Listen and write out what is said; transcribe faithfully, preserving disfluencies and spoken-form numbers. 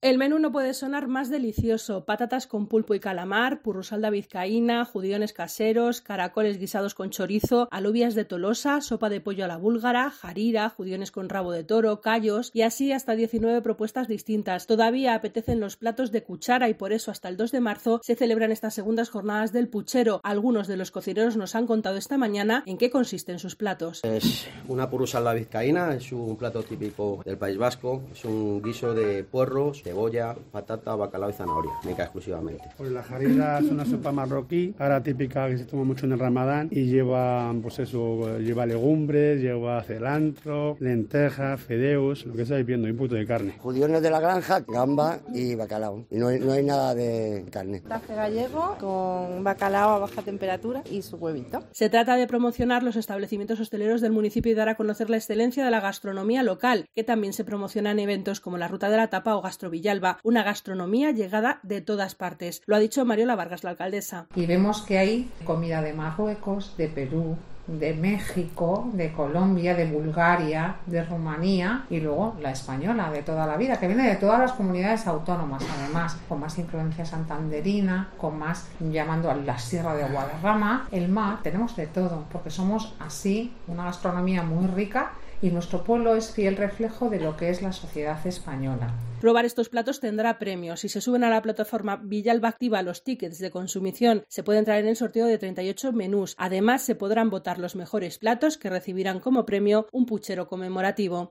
El menú no puede sonar más delicioso: patatas con pulpo y calamar, purrusalda vizcaína, judiones caseros, caracoles guisados con chorizo, alubias de Tolosa, sopa de pollo a la búlgara, jarira, judiones con rabo de toro, callos y así hasta diecinueve propuestas distintas. Todavía apetecen los platos de cuchara y por eso hasta el dos de marzo se celebran estas segundas jornadas del puchero. Algunos de los cocineros nos han contado esta mañana en qué consisten sus platos. Es una purrusalda vizcaína, es un plato típico del País Vasco, es un guiso de puerros, cebolla, patata, bacalao y zanahoria, única exclusivamente. Pues la jarira es una sopa marroquí, ahora típica que se toma mucho en el Ramadán y lleva, pues eso, lleva legumbres, lleva cilantro, lentejas, fideos, lo que estáis viendo, y un poquito de carne. Judiones de la granja, gamba y bacalao, y no hay, no hay nada de carne. Tafe gallego con bacalao a baja temperatura y su huevito. Se trata de promocionar los establecimientos hosteleros del municipio y dar a conocer la excelencia de la gastronomía local, que también se promociona en eventos como la Ruta de la Tapa o Gastro Villalba, una gastronomía llegada de todas partes. Lo ha dicho Mariola Vargas, la alcaldesa. Y vemos que hay comida de Marruecos, de Perú, de México, de Colombia, de Bulgaria, de Rumanía y luego la española de toda la vida, que viene de todas las comunidades autónomas, además con más influencia santanderina, con más llamando a la Sierra de Guadarrama, el mar, tenemos de todo, porque somos así una gastronomía muy rica y nuestro pueblo es fiel reflejo de lo que es la sociedad española. Probar estos platos tendrá premios. Si se suben a la plataforma Villalba Activa los tickets de consumición, se puede entrar en el sorteo de treinta y ocho menús. Además, se podrán votar los mejores platos que recibirán como premio un puchero conmemorativo.